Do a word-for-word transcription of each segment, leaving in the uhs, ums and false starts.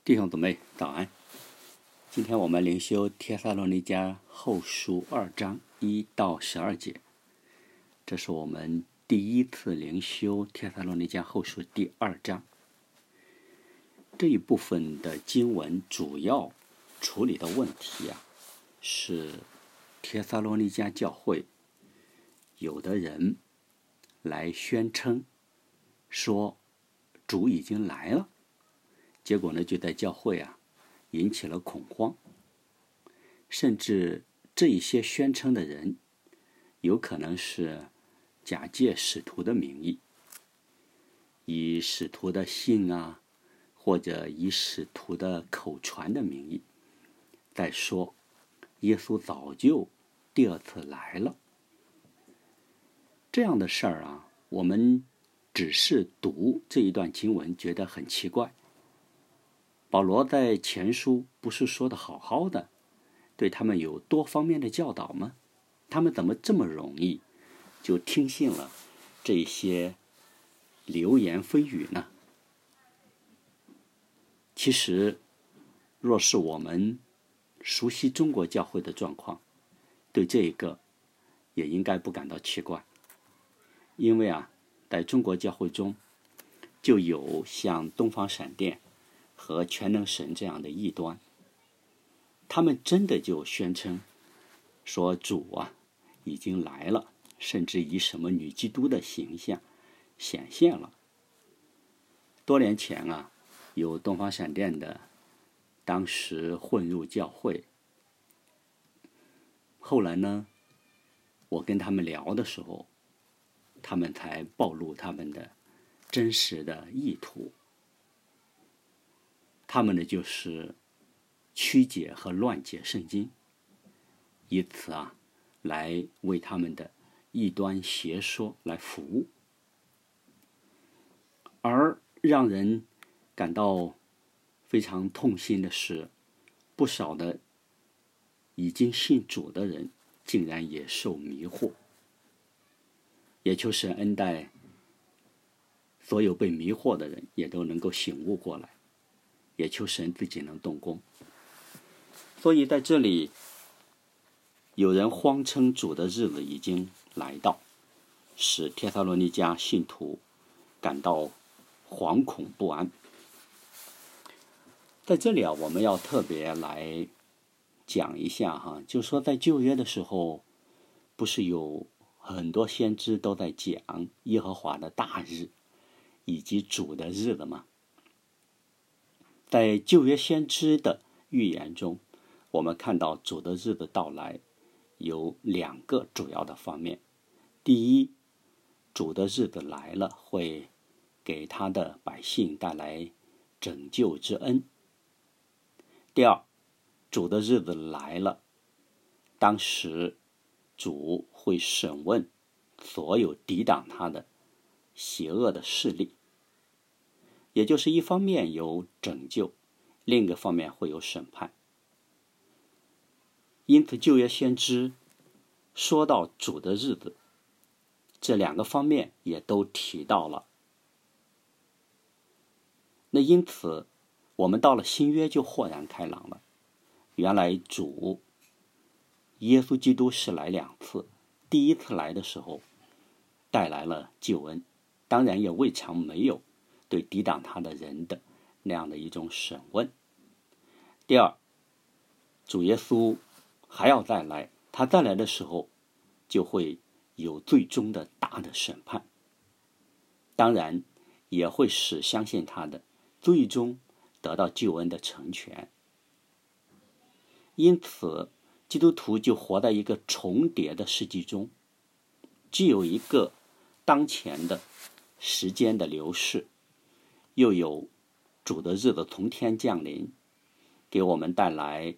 弟兄姊妹早安，今天我们灵修帖撒罗尼迦后书二章一到十二节，这是我们第一次灵修帖撒罗尼迦后书第二章。这一部分的经文主要处理的问题啊，是帖撒罗尼迦教会有的人来宣称说主已经来了，结果呢，就在教会啊引起了恐慌，甚至这一些宣称的人有可能是假借使徒的名义，以使徒的信啊，或者以使徒的口传的名义，在说耶稣早就第二次来了。这样的事儿啊，我们只是读这一段经文觉得很奇怪。保罗在前书不是说的好好的，对他们有多方面的教导吗？他们怎么这么容易就听信了这些流言蜚语呢？其实若是我们熟悉中国教会的状况，对这个也应该不感到奇怪。因为啊，在中国教会中就有像东方闪电和全能神这样的异端，他们真的就宣称说主啊已经来了，甚至以什么女基督的形象显现了。多年前啊，有东方闪电的当时混入教会，后来呢，我跟他们聊的时候，他们才暴露他们的真实的意图。他们呢就是曲解和乱解圣经，以此啊来为他们的异端邪说来服务。而让人感到非常痛心的是，不少的已经信主的人竟然也受迷惑。也求神恩待所有被迷惑的人也都能够醒悟过来，也求神自己能动工。所以在这里有人谎称主的日子已经来到，使帖撒罗尼迦信徒感到惶恐不安。在这里啊，我们要特别来讲一下哈，就是说在旧约的时候，不是有很多先知都在讲耶和华的大日以及主的日子吗？在旧约先知的预言中，我们看到主的日子到来有两个主要的方面。第一，主的日子来了，会给他的百姓带来拯救之恩。第二，主的日子来了，当时主会审问所有抵挡他的邪恶的势力，也就是一方面有拯救，另一个方面会有审判。因此旧约先知说到主的日子，这两个方面也都提到了。那因此我们到了新约就豁然开朗了，原来主耶稣基督是来两次，第一次来的时候带来了救恩，当然也未尝没有对抵挡他的人的那样的一种审问。第二，主耶稣还要再来，他再来的时候就会有最终的大的审判，当然也会使相信他的最终得到救恩的成全。因此基督徒就活在一个重叠的世纪中，既有一个当前的时间的流逝，又有主的日子从天降临，给我们带来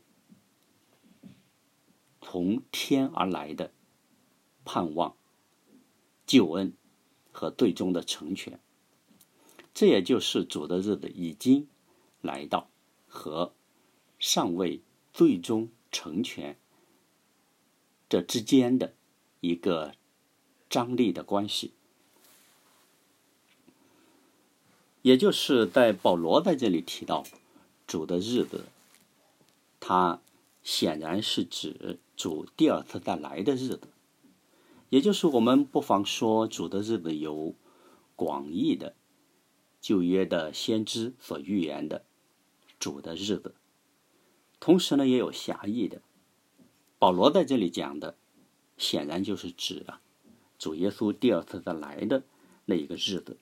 从天而来的盼望、救恩和最终的成全。这也就是主的日子已经来到和尚未最终成全这之间的一个张力的关系。也就是在保罗在这里提到主的日子，它显然是指主第二次再来的日子。也就是我们不妨说，主的日子有广义的旧约的先知所预言的主的日子，同时呢也有狭义的。保罗在这里讲的显然就是指啊主耶稣第二次再来的那一个日子。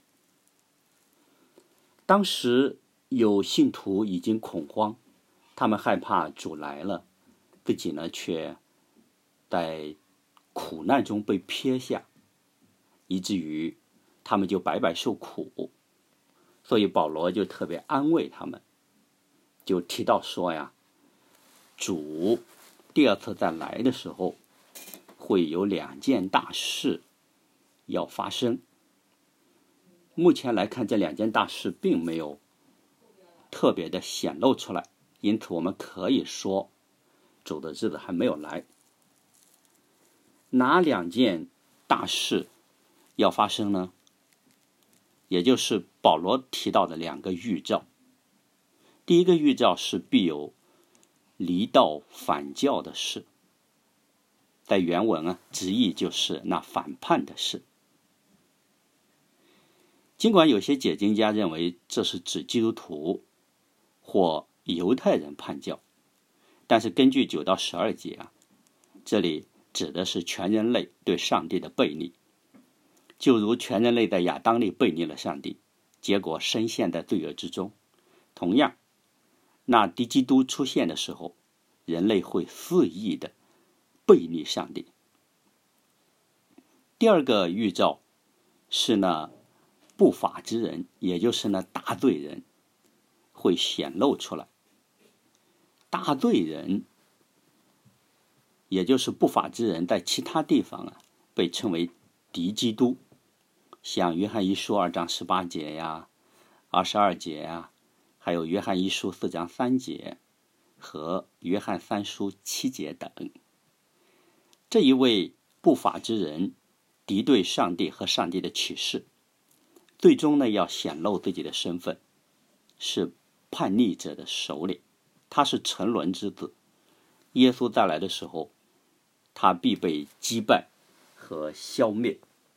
当时有信徒已经恐慌，他们害怕主来了，自己呢却在苦难中被撇下，以至于他们就白白受苦。所以保罗就特别安慰他们，就提到说呀，主第二次再来的时候，会有两件大事要发生。目前来看，这两件大事并没有特别的显露出来，因此我们可以说主的日子还没有来。哪两件大事要发生呢？也就是保罗提到的两个预兆。第一个预兆是必有离道反教的事，在原文啊，直译就是那反叛的事。尽管有些解经家认为这是指基督徒或犹太人叛教，但是根据九到十二节啊，这里指的是全人类对上帝的悖逆，就如全人类在亚当里悖逆了上帝，结果深陷在罪恶之中。同样，那敌基督出现的时候，人类会肆意的悖逆上帝。第二个预兆是那不法之人，也就是那大罪人会显露出来。大罪人也就是不法之人，在其他地方啊被称为敌基督，像约翰一书二章十八节呀、二十二节呀，还有约翰一书四章三节和约翰三书七节等。这一位不法之人敌对上帝和上帝的启示，最终呢要显露自己的身份，是叛逆者的首领，他是沉沦之子。耶稣再来的时候，他必被击败和消灭。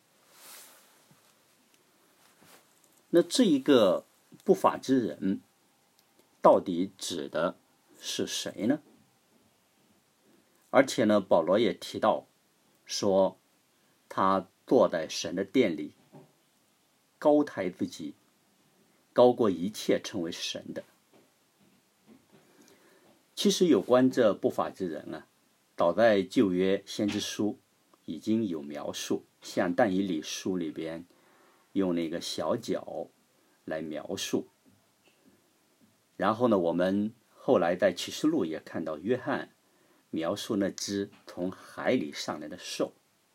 那这一个不法之人到底指的是谁呢？而且呢，保罗也提到说，他坐在神的殿里，高抬自己，高过一切成为神的。其实有关这不法之人啊，早在旧约先知书已经有描述，像但以理书里边用那个小角来描述。然后呢，我们后来在启示录也看到约翰描述那只从海里上来的兽。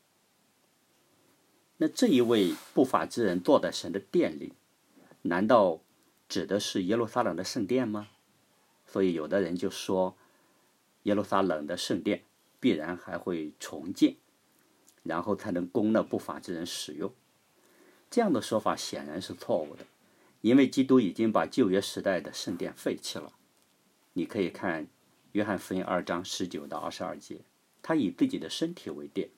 那这一位不法之人坐在神的殿里，难道指的是耶路撒冷的圣殿吗？所以有的人就说，耶路撒冷的圣殿必然还会重建，然后才能供那不法之人使用。这样的说法显然是错误的，因为基督已经把旧约时代的圣殿废弃了。你可以看约翰福音二章十九到二十二节，他以自己的身体为殿。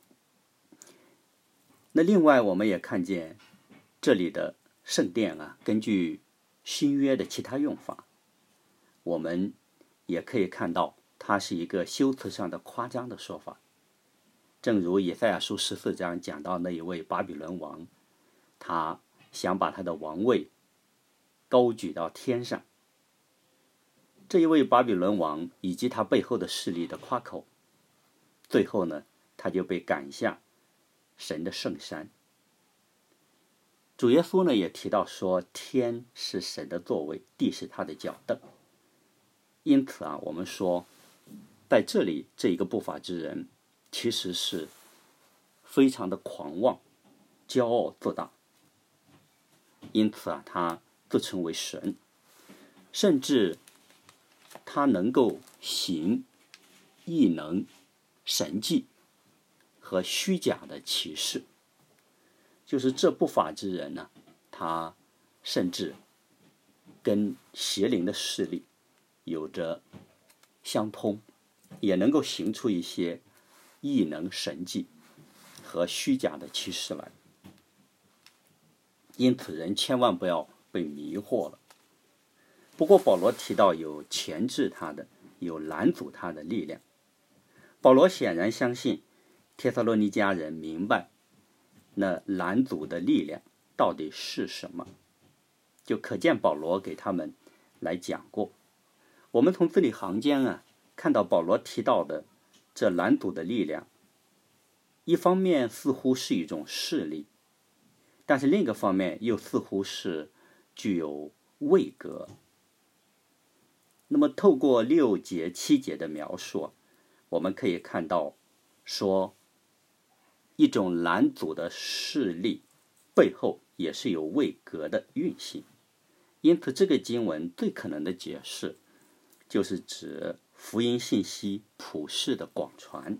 那另外我们也看见这里的圣殿啊，根据新约的其他用法，我们也可以看到它是一个修辞上的夸张的说法。正如以赛亚书十四章讲到那一位巴比伦王，他想把他的王位高举到天上。这一位巴比伦王以及他背后的势力的夸口，最后呢，他就被赶下神的圣山。主耶稣呢也提到说，天是神的座位，地是他的脚凳。因此啊，我们说在这里这一个不法之人其实是非常的狂妄、骄傲自大。因此啊，他自称为神，甚至他能够行异能、神迹和虚假的奇事。就是这不法之人呢，他甚至跟邪灵的势力有着相通，也能够行出一些异能神迹和虚假的启示来。因此人千万不要被迷惑了。不过保罗提到有钳制他的，有拦阻他的力量。保罗显然相信帖撒罗尼迦人明白那拦阻的力量到底是什么，就可见保罗给他们来讲过。我们从字里行间啊，看到保罗提到的这拦阻的力量，一方面似乎是一种势力，但是另一个方面又似乎是具有位格。那么透过六节七节的描述，我们可以看到说一种拦阻的势力背后也是有位格的运行。因此这个经文最可能的解释就是指福音信息普世的广传。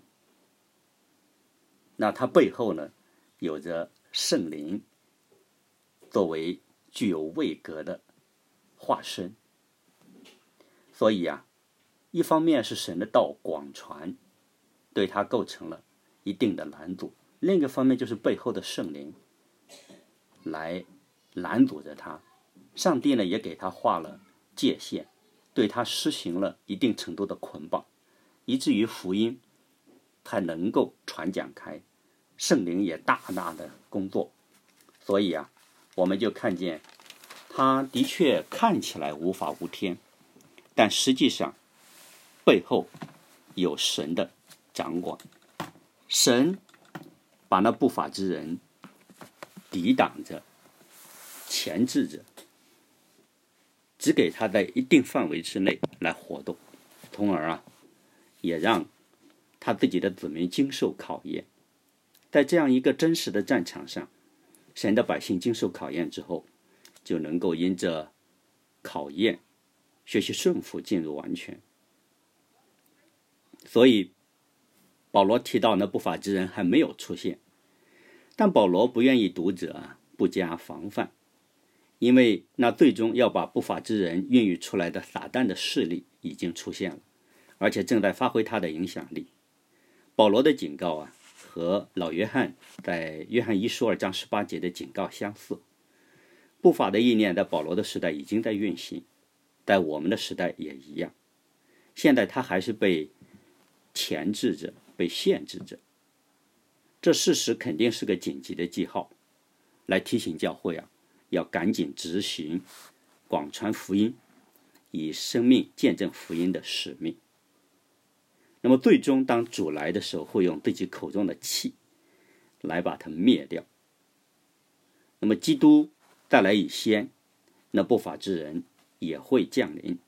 那它背后呢，有着圣灵作为具有位格的化身。所以啊，一方面是神的道广传，对它构成了一定的拦阻；另一个方面就是背后的圣灵来拦阻着它。上帝呢也给他画了界限，对他施行了一定程度的捆绑，以至于福音才能够传讲开，圣灵也大大的工作。所以啊，我们就看见他的确看起来无法无天，但实际上背后有神的掌管。神把那不法之人抵挡着，钳制着，只给他在一定范围之内来活动，从而啊，也让他自己的子民经受考验。在这样一个真实的战场上，神的百姓经受考验之后，就能够因着考验学习顺服，进入完全。所以保罗提到那不法之人还没有出现，但保罗不愿意读者不加防范，因为那最终要把不法之人孕育出来的撒旦的势力已经出现了，而且正在发挥他的影响力。保罗的警告啊，和老约翰在约翰一书二章十八节的警告相似。不法的意念在保罗的时代已经在运行，在我们的时代也一样。现在他还是被钳制着，被限制着。这事实肯定是个紧急的记号，来提醒教会啊，要赶紧执行广传福音，以生命见证福音的使命。那么最终当主来的时候，会用自己口中的气来把它灭掉。那么基督再来以先，那不法之人也会降临。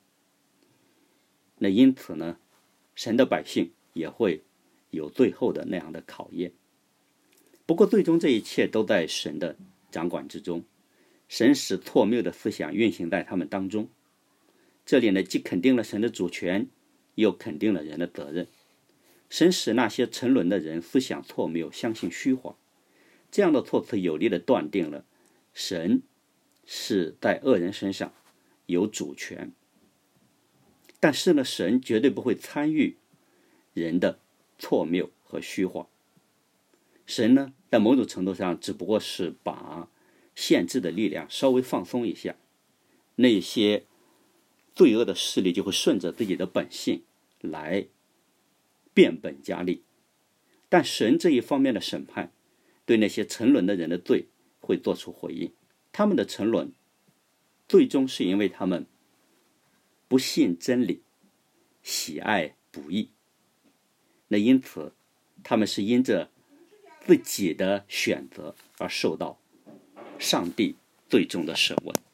那因此呢，神的百姓也会有最后的那样的考验。不过最终这一切都在神的掌管之中，神使错谬的思想运行在他们当中。这里呢，既肯定了神的主权，又肯定了人的责任。神使那些沉沦的人思想错谬，相信虚谎。这样的措辞有力地断定了神是在恶人身上有主权。但是呢，神绝对不会参与人的错谬和虚谎。神呢，在某种程度上只不过是把限制的力量稍微放松一下，那些罪恶的势力就会顺着自己的本性来变本加厉。但神这一方面的审判，对那些沉沦的人的罪会做出回应。他们的沉沦最终是因为他们不信真理，喜爱不义。那因此他们是因着自己的选择而受到上帝最终的审问。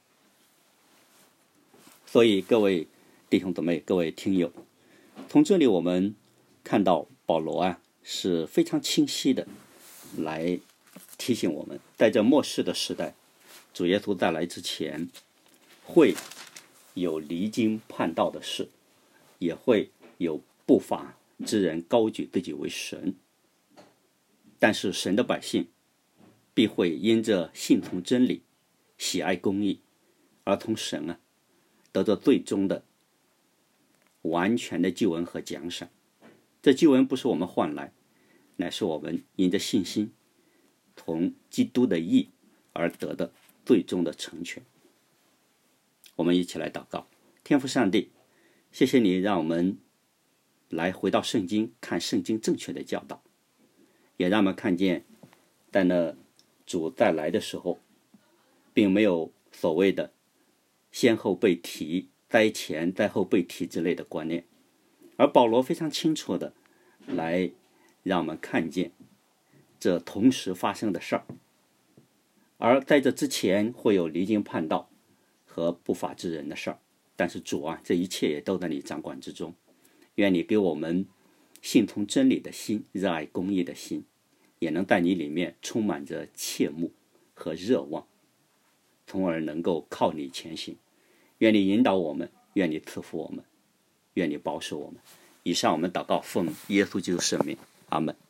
所以各位弟兄姊妹，各位听友，从这里我们看到保罗啊是非常清晰的来提醒我们，在这末世的时代，主耶稣再来之前，会有离经叛道的事，也会有不法之人高举自己为神。但是神的百姓必会因着信从真理，喜爱公义， 而从神啊得到最终的完全的救恩和奖赏。这救恩不是我们换来，乃是我们因着信心从基督的义而得的最终的成全。我们一起来祷告。天父上帝，谢谢你让我们来回到圣经，看圣经正确的教导，也让我们看见在那主再来的时候，并没有所谓的先后被提、灾前灾后被提之类的观念，而保罗非常清楚的来让我们看见这同时发生的事儿，而在这之前会有离经叛道和不法之人的事儿，但是主啊，这一切也都在你掌管之中。愿你给我们信从真理的心，热爱公义的心，也能在你里面充满着切慕和热望，从而能够靠你前行。愿你引导我们，愿你赐福我们，愿你保守我们。以上我们祷告奉耶稣基督圣名，阿们。